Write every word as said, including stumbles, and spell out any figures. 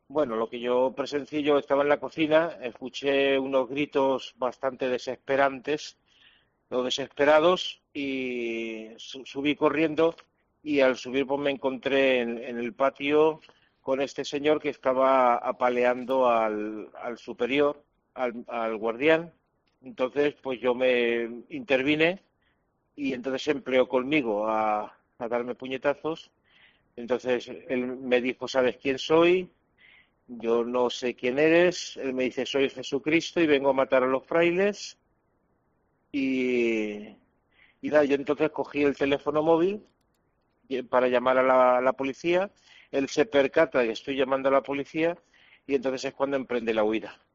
Bueno, lo que yo presencié, yo estaba en la cocina, escuché unos gritos bastante desesperantes, o desesperados, y su- subí corriendo y al subir pues me encontré en, en el patio con este señor que estaba apaleando al, al superior, al, al guardián. Entonces, pues yo me intervine y entonces se empleó conmigo a, a darme puñetazos. Entonces él me dijo, ¿sabes quién soy? Yo no sé quién eres. Él me dice, soy Jesucristo y vengo a matar a los frailes. Y, y nada, yo entonces cogí el teléfono móvil y- para llamar a la, a la policía. Él se percata que estoy llamando a la policía y entonces es cuando emprende la huida.